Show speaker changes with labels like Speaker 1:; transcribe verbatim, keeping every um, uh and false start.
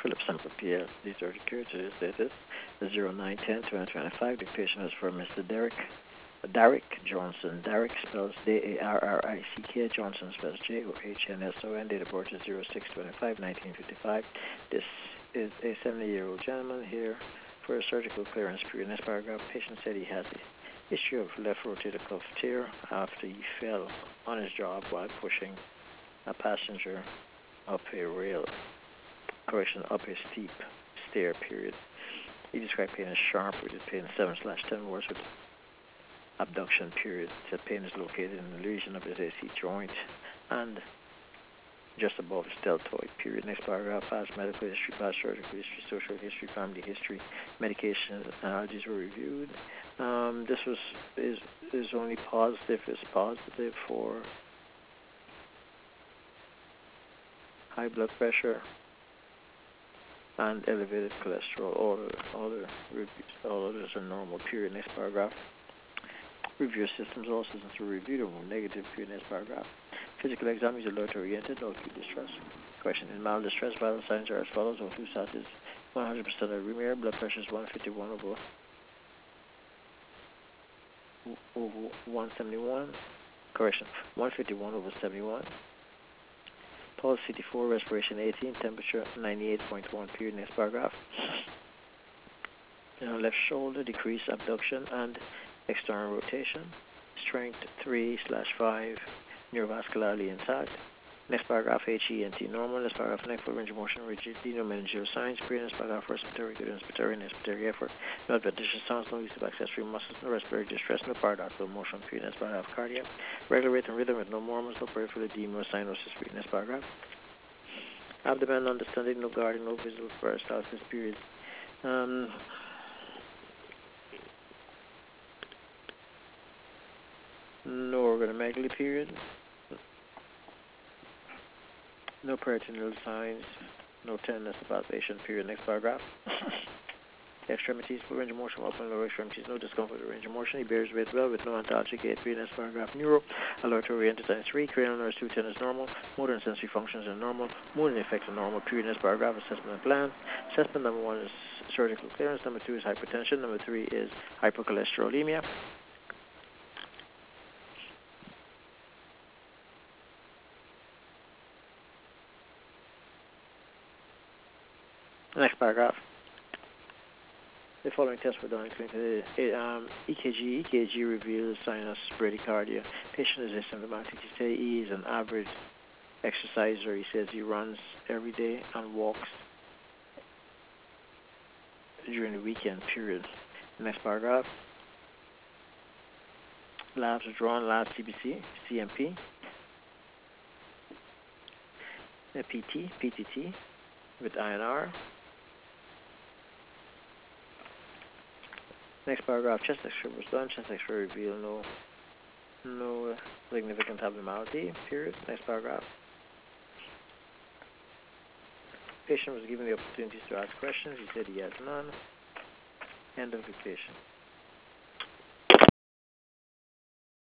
Speaker 1: Philip Semper P L. These are the curative status. zero nine ten twenty twenty-five. The patient is for Mister Derek. Derrick Johnson. Derrick spells D A R R I C K. Johnson spells J O H N S O N. Date of birth is zero six twenty-five nineteen fifty-five. This is a seventy-year-old gentleman here for a surgical clearance period. In this paragraph, patient said he has a history of left rotator cuff tear after he fell on his job while pushing a passenger up a rail, correction, up a steep stair period. He described pain as sharp, with pain seven slash ten worse with abduction period. Said pain is located in the lesion of his A C joint and just above his deltoid period. Next paragraph, past medical history, past surgical history, social history, family history, medication allergies were reviewed. Um, this was is is only positive, is positive for high blood pressure and elevated cholesterol. All the, all the reviews, all others are normal. Period. Next paragraph. Review systems. All systems were reviewed. Or negative. Period. Next paragraph. Physical exam is alert oriented. No acute distress. Question: in mild distress, vital signs are as follows: O two stat is one hundred percent arrhythmia. Blood pressure is one fifty-one over over one seventy-one. Correction: one fifty-one over seventy-one. Pulse C T four, respiration eighteen, temperature ninety-eight point one. Period. Next paragraph. You know, left shoulder, decreased abduction and external rotation. Strength three slash five, neurovascularly intact. Next paragraph, H E N T normal. Next paragraph, neck for range of motion, rigidity, no meningeal signs. Period. Next paragraph, respiratory, good respiratory, respiratory effort. No adventitious sounds, no use of accessory muscles, no respiratory distress, no paradoxical motion. Period. Next paragraph, cardiac, regular rate and rhythm with no murmurs, no peripheral edema or cyanosis. Period. Next paragraph. Abdomen understanding, no guarding, no visible peristalsis. Period. Um, no organomegaly. Period. No peritoneal signs, no tenderness or palpation. Period. Next paragraph. Extremities, for range of motion, upper and lower extremities, no discomfort or range of motion. He bears weight well with no antalgic gait. Period. Next paragraph. Neuro, alert oriented signs three, cranial nerves two ten is normal, motor and sensory functions are normal, mood and effects are normal. Period. Next paragraph. Assessment and plan. Assessment number one is surgical clearance, number two is hypertension, number three is hypercholesterolemia. Next paragraph. The following tests were done, including um, E K G. E K G reveals sinus bradycardia. Patient is asymptomatic. He says he is an average exerciser. He says he runs every day and walks during the weekend. Period. Next paragraph. Labs are drawn. Lab C B C, C M P, P T, P T T with I N R. Next paragraph, chest X-ray was done. Chest X-ray revealed no, no significant abnormality. Period. Next paragraph. Patient was given the opportunities to ask questions. He said he has none. End of dictation.